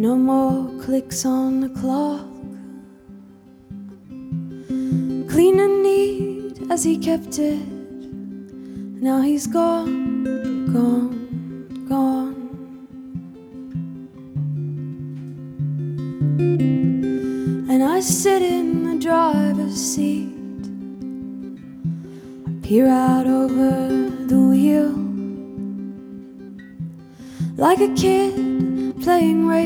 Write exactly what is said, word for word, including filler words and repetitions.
No more clicks on the clock. Clean and neat as he kept it. Now he's gone, gone, gone. And I sit in the driver's seat. I peer out over the wheel like a kid playing radio.